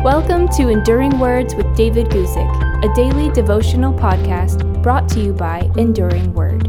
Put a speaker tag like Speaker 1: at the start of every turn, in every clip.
Speaker 1: Welcome to Enduring Words with David Guzik, a daily devotional podcast brought to you by Enduring Word.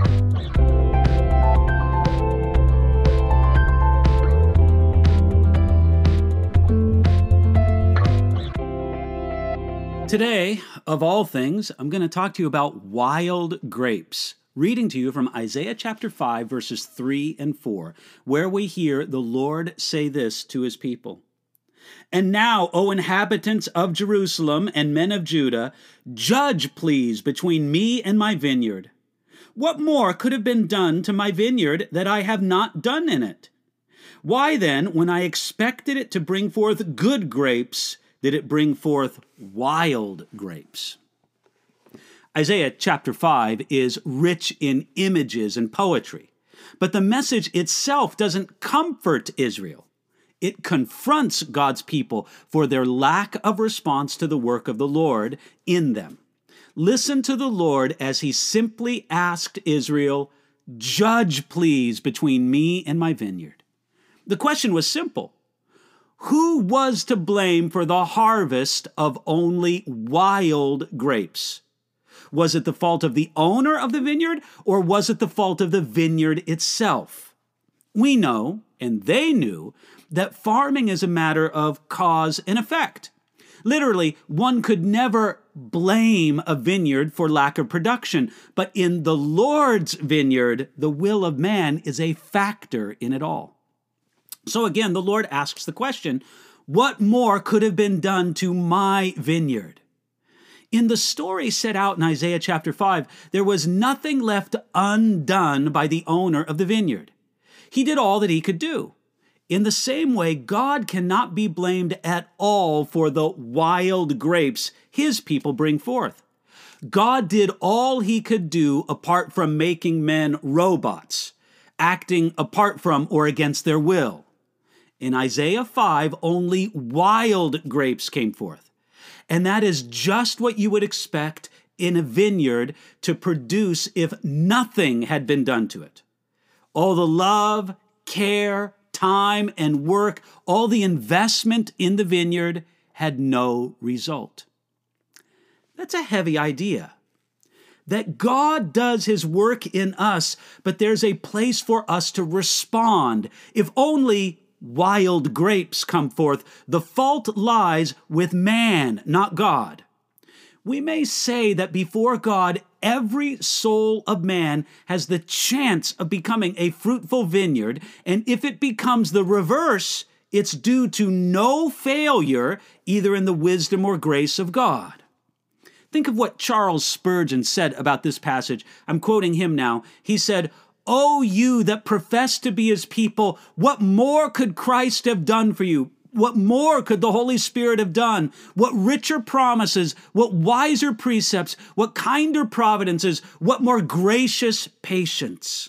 Speaker 2: Today, of all things, I'm going to talk to you about wild grapes. Reading to you from Isaiah chapter 5, verses 3 and 4, where we hear the Lord say this to his people. And now, O inhabitants of Jerusalem and men of Judah, judge, please, between me and my vineyard. What more could have been done to my vineyard that I have not done in it? Why then, when I expected it to bring forth good grapes, did it bring forth wild grapes? Isaiah chapter 5 is rich in images and poetry, but the message itself doesn't comfort Israel. It confronts God's people for their lack of response to the work of the Lord in them. Listen to the Lord as he simply asked Israel, "Judge, please, between me and my vineyard." The question was simple. Who was to blame for the harvest of only wild grapes? Was it the fault of the owner of the vineyard, or was it the fault of the vineyard itself? We know, and they knew, that farming is a matter of cause and effect. Literally, one could never blame a vineyard for lack of production, but in the Lord's vineyard, the will of man is a factor in it all. So again, the Lord asks the question, what more could have been done to my vineyard? In the story set out in Isaiah chapter 5, there was nothing left undone by the owner of the vineyard. He did all that he could do. In the same way, God cannot be blamed at all for the wild grapes his people bring forth. God did all he could do apart from making men robots, acting apart from or against their will. In Isaiah 5, only wild grapes came forth. And that is just what you would expect in a vineyard to produce if nothing had been done to it. All the love, care, time, and work, all the investment in the vineyard had no result. That's a heavy idea. That God does his work in us, but there's a place for us to respond. If only wild grapes come forth, the fault lies with man, not God. We may say that before God, every soul of man has the chance of becoming a fruitful vineyard, and if it becomes the reverse, it's due to no failure, either in the wisdom or grace of God. Think of what Charles Spurgeon said about this passage. I'm quoting him now. He said, "O you that profess to be his people, what more could Christ have done for you? What more could the Holy Spirit have done? What richer promises, what wiser precepts, what kinder providences, what more gracious patience?"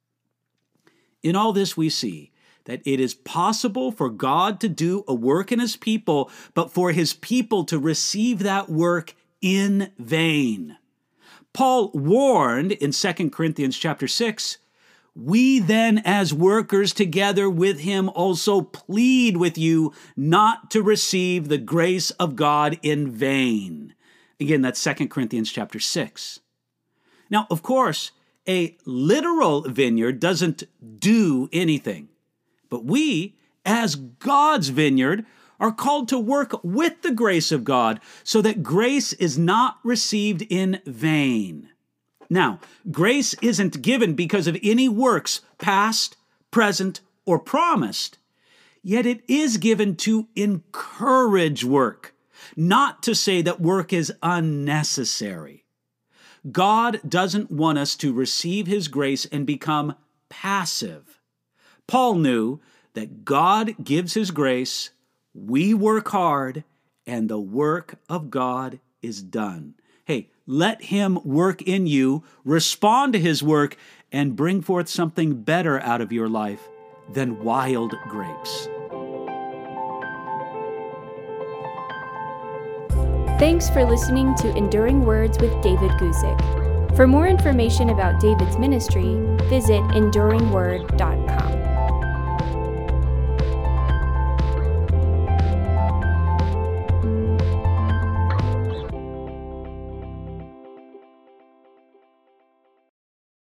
Speaker 2: In all this we see that it is possible for God to do a work in his people, but for his people to receive that work in vain. Paul warned in 2 Corinthians chapter 6, "We then as workers together with him also plead with you not to receive the grace of God in vain." Again, that's 2 Corinthians chapter 6. Now, of course, a literal vineyard doesn't do anything. But we, as God's vineyard, are called to work with the grace of God so that grace is not received in vain. Now, grace isn't given because of any works, past, present, or promised, yet it is given to encourage work, not to say that work is unnecessary. God doesn't want us to receive his grace and become passive. Paul knew that God gives his grace, we work hard, and the work of God is done. Hey, let him work in you, respond to his work, and bring forth something better out of your life than wild grapes.
Speaker 1: Thanks for listening to Enduring Words with David Guzik. For more information about David's ministry, visit enduringword.com.